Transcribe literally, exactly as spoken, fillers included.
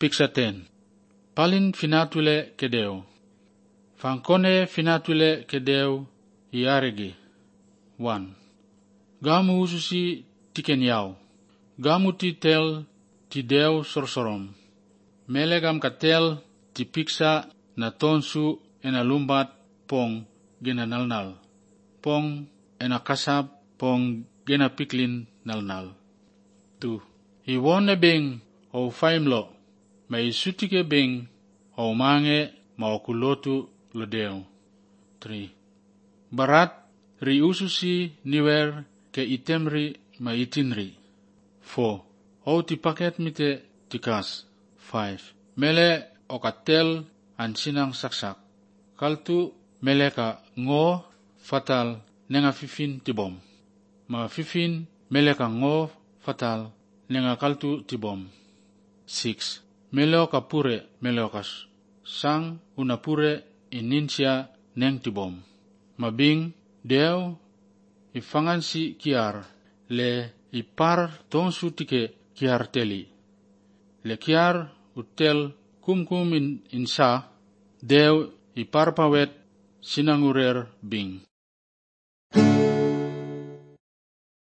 piksa ten. Palin finatule kedeu. Fankone finatule kedeu iaregi. One. Gamu ususi tiken yau. Gamu ti tel ti deu sorsorom. Melegam katel ti piksa na tonsu ena lumbat pong gena nalnal. Pong ena kasab pong gena piklin nalnal. Two. Iwone bing o faimlo. May sutike bing o mange maukulotu lodeo. Three. Barat ri ususi niwer ke itemri ma itinri. Four. O ti paket mite tikas. Five. Mele o katel an sinang saksak. Kaltu mele ka ngo fatal nenga fifin tibom. Ma fifin mele ka ngo fatal nenga kaltu tibom. Six. Mele o kapure mele o kas sang unapure ininsia neng tibom. Mabing deo ifangan si kiar le ipar tonsu tike kiar teli. Le kiar utel kumkum in insa deo ipar pawet sinangurer bing.